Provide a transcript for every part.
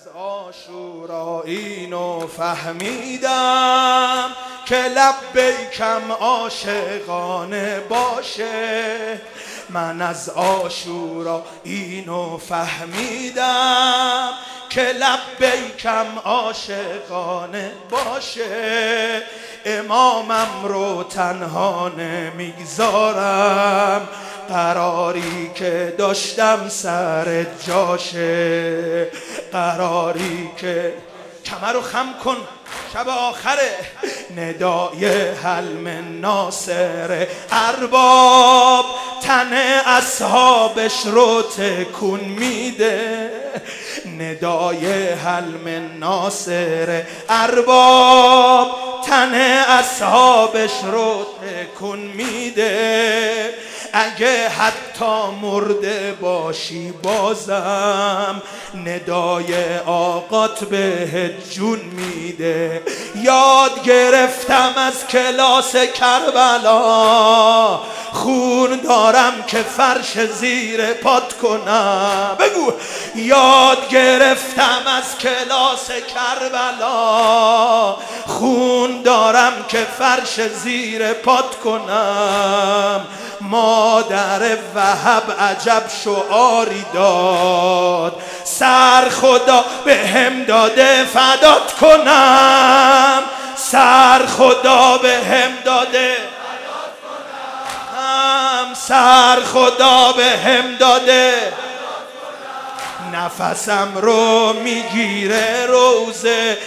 عاشورا اینو فهمیدم که لبیکم عاشقانه باشه. من از عاشورا اینو فهمیدم که لبیکم عاشقانه باشه. امامم رو تنها نمیگذارم، قراری که داشتم سر جاشه. قراری که کمر رو خم کن، شب آخره. ندای حلم ناصر ارباب تن اصحابش رو تکون میده. ندای حلم ناصر ارباب تن اصحابش رو تکون میده. اگه حتی مرده باشی بازم ندای آقات بهت جون میده. یاد گرفتم از کلاس کربلا، خون دارم که فرش زیر پات کنم. بگو یاد گرفتم از کلاس کربلا، خون دارم که فرش زیر پات کنم. مادر وهب عجب شعاری داد، سر خدا به هم داده فدات کنم. سر خدا به هم داده فدات کنم. سر خدا به هم داده فدات کنم. نفسم رو میگیره روزه،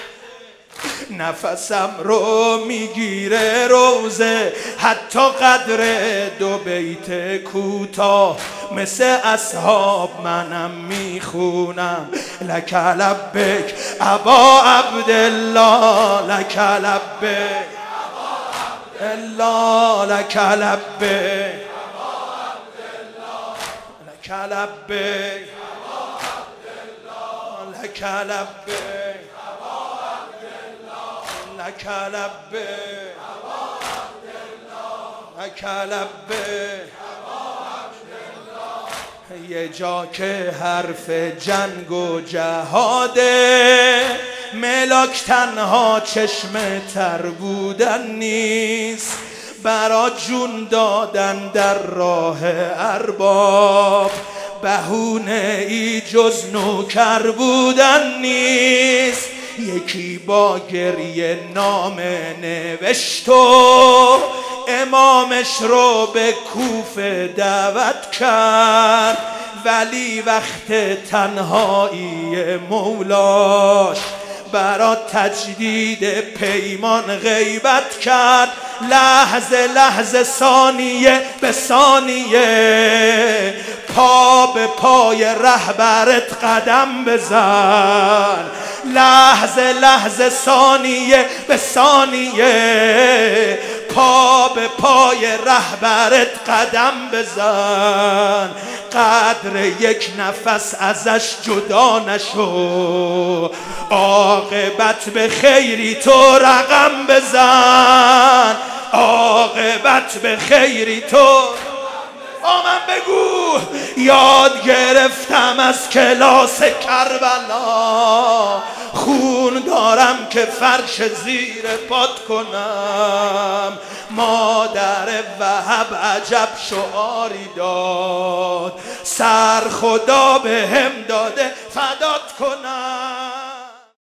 نفسم رو میگیره روزه. حتی قدر دو بیت کوتاه مثل اصحاب منم میخونم. لک لبک ابا عبدالله، لک لبک الله، لک لبک لک لبک لک لبک لک لبک لک لبک. یه جا که حرف جنگ و جهاده، ملاک تنها چشم تر بودن نیست، برا جون دادن در راه ارباب بهونه ای جز نوکر بودن نیست. یکی با گریه نامه نوشت و امامش رو به کوفه دعوت کرد، ولی وقت تنهایی مولاش برا تجدید پیمان غیبت کرد. لحظه لحظه ثانیه به ثانیه پا به پای رهبرت قدم بزن. لحظه لحظه ثانیه به ثانیه پا به پای رهبرت قدم بزن. قدر یک نفس ازش جدا نشو، عاقبت به خیری تو رقم بزن. عاقبت به خیری تو آمن بگو. یاد گرفتم از کلاس کربلا، خون دارم که فرش زیر پات کنم. مادر وهب عجب شعاری داد، سر خدا به هم داده فدات کنم.